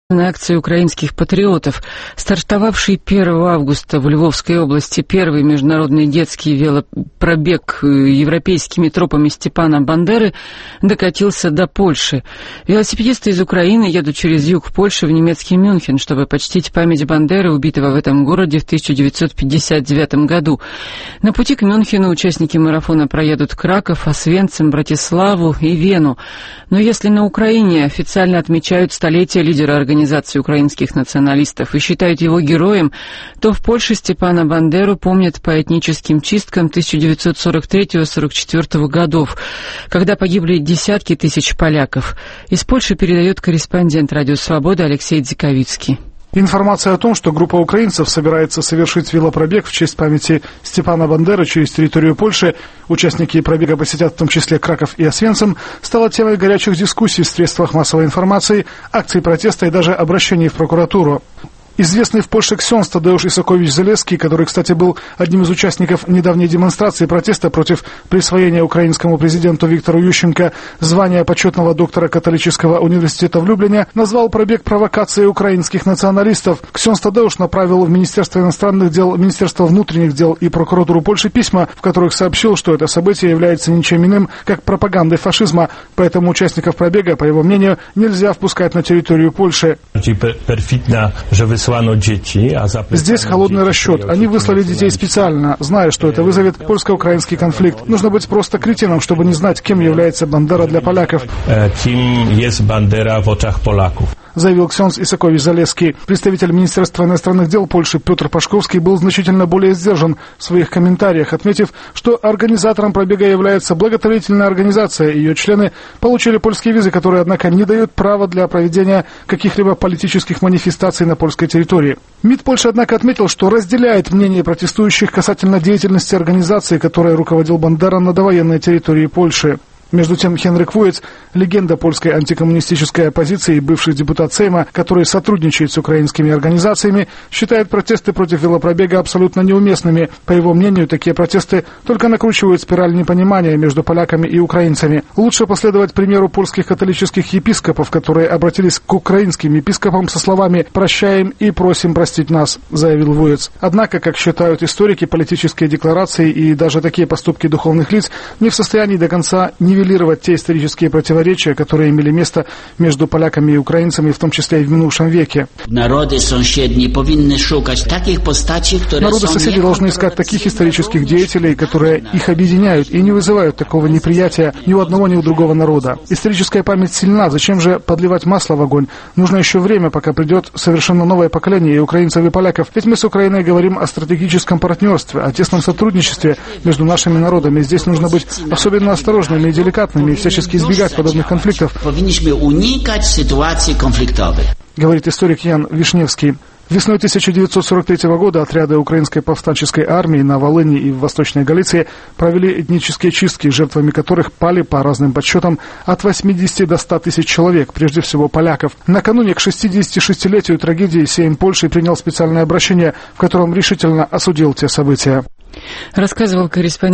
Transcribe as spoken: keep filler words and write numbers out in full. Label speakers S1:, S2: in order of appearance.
S1: На акции украинских патриотов, стартовавший первого августа в Львовской области первый международный детский велопробег европейскими тропами Степана Бандеры, докатился до Польши. Велосипедисты из Украины едут через юг Польши в немецкий Мюнхен, чтобы почтить память Бандеры, убитого в этом городе в тысяча девятьсот пятьдесят девятом году. На пути к Мюнхену участники марафона проедут Краков, Освенцим, Братиславу и Вену. Но если на Украине официально отмечают столетие лидера организации Организации украинских националистов и считают его героем, то в Польше Степана Бандеру помнят по этническим чисткам тысяча девятьсот сорок третьего — сорок четвёртого годов, когда погибли десятки тысяч поляков. Из Польши передает корреспондент «Радио Свобода» Алексей Дзиковицкий.
S2: Информация о том, что группа украинцев собирается совершить велопробег в честь памяти Степана Бандеры через территорию Польши, участники пробега посетят в том числе Краков и Освенцим, стала темой горячих дискуссий в средствах массовой информации, акций протеста и даже обращений в прокуратуру. Известный в Польше ксёндз Тадеуш Исакович Залеский, который, кстати, был одним из участников недавней демонстрации протеста против присвоения украинскому президенту Виктору Ющенко звания почетного доктора католического университета в Люблине, назвал пробег провокацией украинских националистов. Ксёндз Тадеуш направил в Министерство иностранных дел, Министерство внутренних дел и прокуратуру Польши письма, в которых сообщил, что это событие является ничем иным, как пропагандой фашизма, поэтому участников пробега, по его мнению, нельзя впускать на территорию Польши. Здесь холодный расчет. Они выслали детей специально, зная, что это вызовет польско-украинский конфликт. Нужно быть просто кретином, чтобы не знать, кем является Бандера для поляков.
S3: Кем есть Бандера в очах поляков,
S2: заявил ксёндз Исакович Залеский. Представитель Министерства иностранных дел Польши Петр Пашковский был значительно более сдержан в своих комментариях, отметив, что организатором пробега является благотворительная организация. Ее члены получили польские визы, которые, однако, не дают права для проведения каких-либо политических манифестаций на польской территории. МИД Польши, однако, отметил, что разделяет мнение протестующих касательно деятельности организации, которой руководил Бандера на довоенной территории Польши. Между тем, Хенрик Вуец, легенда польской антикоммунистической оппозиции и бывший депутат Сейма, который сотрудничает с украинскими организациями, считает протесты против велопробега абсолютно неуместными. По его мнению, такие протесты только накручивают спираль непонимания между поляками и украинцами. Лучше последовать примеру польских католических епископов, которые обратились к украинским епископам со словами «прощаем и просим простить нас», заявил Вуец. Однако, как считают историки, политические декларации и даже такие поступки духовных лиц не в состоянии до конца не нивелировать те исторические противоречия, которые имели место между поляками и украинцами, в том числе и в минувшем веке.
S4: Народы соседи повинны шукать таких постачей, которые...
S2: Народы соседи должны искать таких исторических деятелей, которые их объединяют и не вызывают такого неприятия ни у одного, ни у другого народа. Историческая память сильна, зачем же подливать масло в огонь? Нужно еще время, пока придет совершенно новое поколение и украинцев, и поляков. Ведь мы с Украиной говорим о стратегическом партнерстве, о тесном сотрудничестве между нашими народами. Здесь нужно быть особенно осторожными и деликатными и всячески избегать подобных конфликтов,
S4: повинны уникать ситуации конфликтовых,
S2: говорит историк Ян Вишневский. Весной тысяча девятьсот сорок третьего года отряды украинской повстанческой армии на Волыни и в Восточной Галиции провели этнические чистки, жертвами которых пали, по разным подсчетам, от восьмидесяти до ста тысяч человек, прежде всего поляков. Накануне к шестидесятишестилетию трагедии Сейм Польши принял специальное обращение, в котором решительно осудил те события.
S1: Рассказывал корреспондент